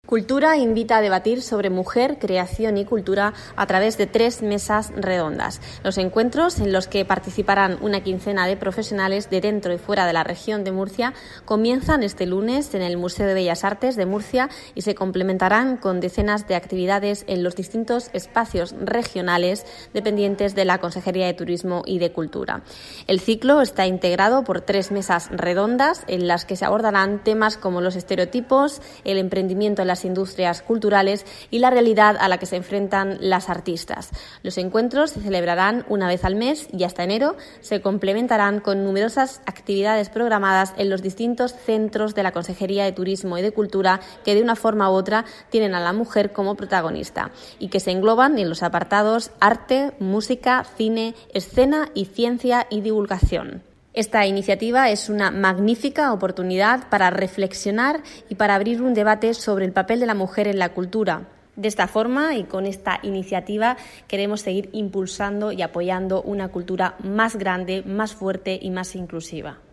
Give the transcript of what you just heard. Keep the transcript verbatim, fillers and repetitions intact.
Cultura invita a debatir sobre mujer, creación y cultura a través de tres mesas redondas. Los encuentros, en los que participarán una quincena de profesionales de dentro y fuera de la región de Murcia, comienzan este lunes en el Museo de Bellas Artes de Murcia y se complementarán con decenas de actividades en los distintos espacios regionales dependientes de la Consejería de Turismo y de Cultura. El ciclo está integrado por tres mesas redondas en las que se abordarán temas como los estereotipos, el emprendimiento en las industrias culturales y la realidad a la que se enfrentan las artistas. Los encuentros se celebrarán una vez al mes y hasta enero se complementarán con numerosas actividades programadas en los distintos centros de la Consejería de Turismo y de Cultura que de una forma u otra tienen a la mujer como protagonista y que se engloban en los apartados arte, música, cine, escena y ciencia y divulgación. Esta iniciativa es una magnífica oportunidad para reflexionar y para abrir un debate sobre el papel de la mujer en la cultura. De esta forma y con esta iniciativa queremos seguir impulsando y apoyando una cultura más grande, más fuerte y más inclusiva.